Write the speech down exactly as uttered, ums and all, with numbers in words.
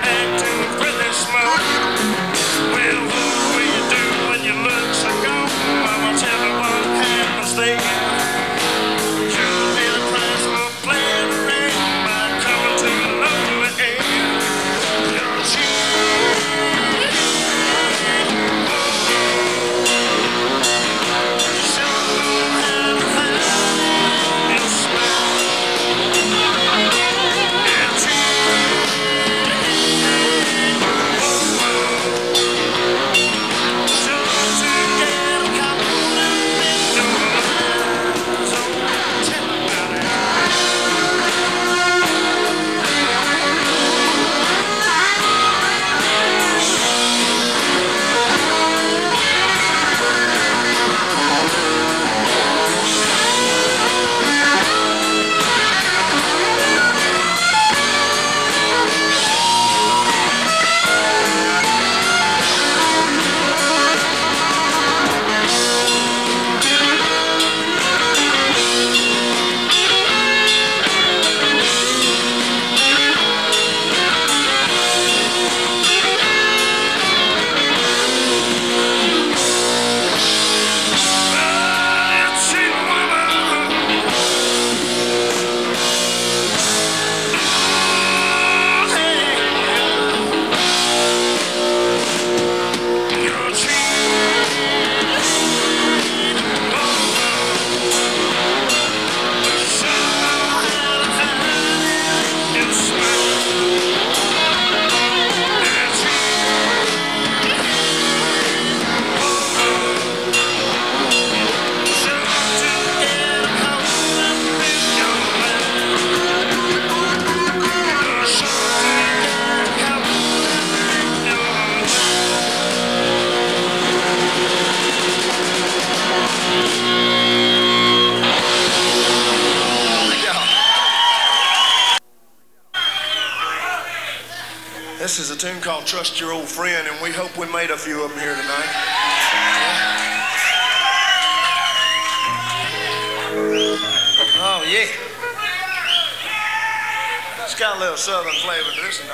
acting really smart. Well, what will you do when your looks are gone? Mama, tell me what happens then. You'll pay the price for playing around by coming to a lonely end. You're cheap. Show how to hide your smile. And cheap. Sure to get a compliment in your eyes. So tell me about it. This is a tune called Trust Your Old Friend, and we hope we made a few of them here tonight. Oh, yeah. It's got a little southern flavor to this.